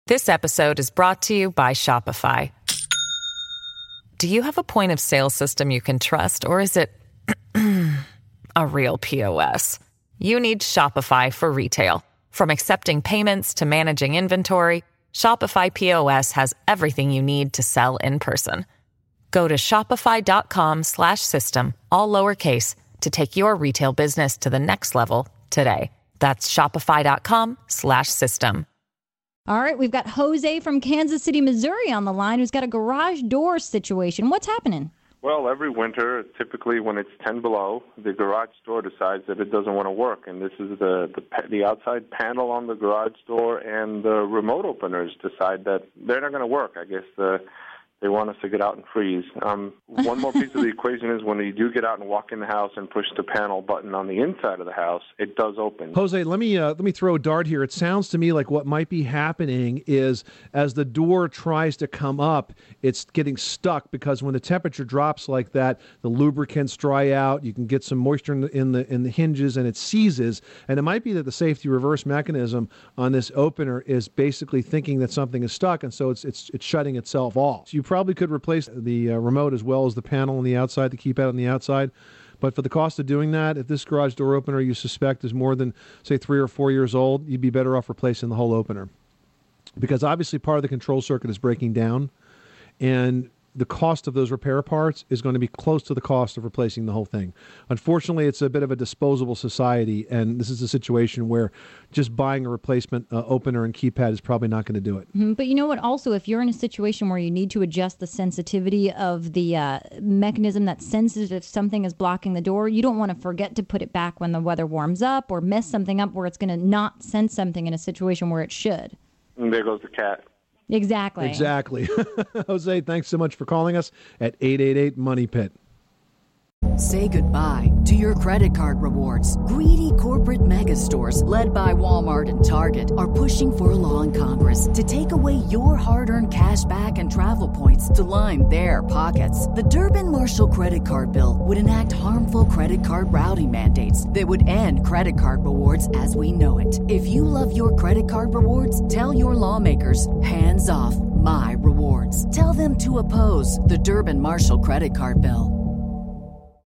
This episode is brought to you by Shopify. Do you have a point of sale system you can trust, or is it a real POS? You need Shopify for retail. From accepting payments to managing inventory, Shopify POS has everything you need to sell in person. Go to shopify.com/system, all lowercase, to take your retail business to the next level today. That's shopify.com/system. All right, we've got Jose from Kansas City, Missouri on the line who's got a garage door situation. What's happening? Well, every winter, typically when it's 10 below, the garage door decides that it doesn't want to work, and this is the outside panel on the garage door and the remote openers decide that they're not going to work. I guess they want us to get out and freeze. One more piece of the equation is when you do get out and walk in the house and push the panel button on the inside of the house, it does open. Jose, let me throw a dart here. It sounds to me like what might be happening is as the door tries to come up, it's getting stuck because when the temperature drops like that, the lubricants dry out. You can get some moisture in the hinges, and it seizes. And it might be that the safety reverse mechanism on this opener is basically thinking that something is stuck, and so it's shutting itself off. So you probably could replace the remote as well as the panel on the outside, the keypad on the outside. But for the cost of doing that, if this garage door opener you suspect is more than, say, 3 or 4 years old, you'd be better off replacing the whole opener. Because obviously part of the control circuit is breaking down, and the cost of those repair parts is going to be close to the cost of replacing the whole thing. Unfortunately, it's a bit of a disposable society, and this is a situation where just buying a replacement opener and keypad is probably not going to do it. But you know what? Also, if you're in a situation where you need to adjust the sensitivity of the mechanism that senses if something is blocking the door, you don't want to forget to put it back when the weather warms up or mess something up where it's going to not sense something in a situation where it should. And there goes the cat. Exactly. Jose, thanks so much for calling us at 888-MONEY-PIT. Say goodbye to your credit card rewards. Greedy corporate mega stores, led by Walmart and Target, are pushing for a law in Congress to take away your hard-earned cash back and travel points to line their pockets. The Durbin-Marshall credit card bill would enact harmful credit card routing mandates that would end credit card rewards as we know it. If you love your credit card rewards, tell your lawmakers, hands off my rewards. Tell them to oppose the Durbin-Marshall credit card bill.